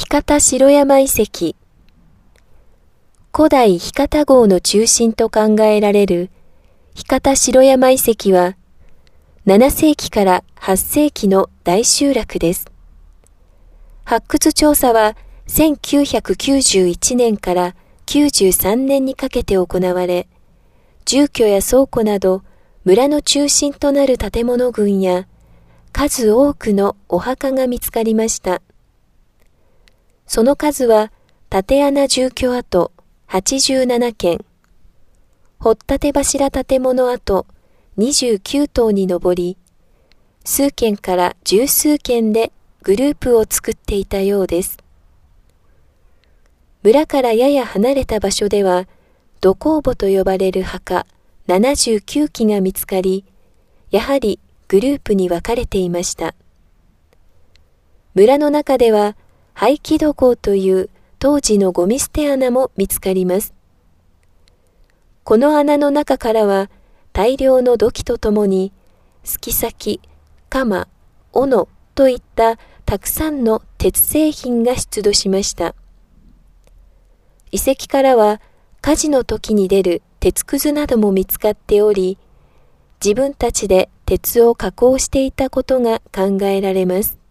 日方城山遺跡。古代日方郷の中心と考えられる日方城山遺跡は、7世紀から8世紀の大集落です。発掘調査は1991年から93年にかけて行われ、住居や倉庫など村の中心となる建物群や数多くのお墓が見つかりました。その数は竪穴住居跡87件、掘立柱建物跡29棟に上り、数件から十数件でグループを作っていたようです。村からやや離れた場所では、土工墓と呼ばれる墓79基が見つかり、やはりグループに分かれていました。村の中では、廃棄土坑という当時のゴミ捨て穴も見つかります。この穴の中からは大量の土器とともに、すき先、鎌、斧といったたくさんの鉄製品が出土しました。遺跡からは火事の時に出る鉄くずなども見つかっており、自分たちで鉄を加工していたことが考えられます。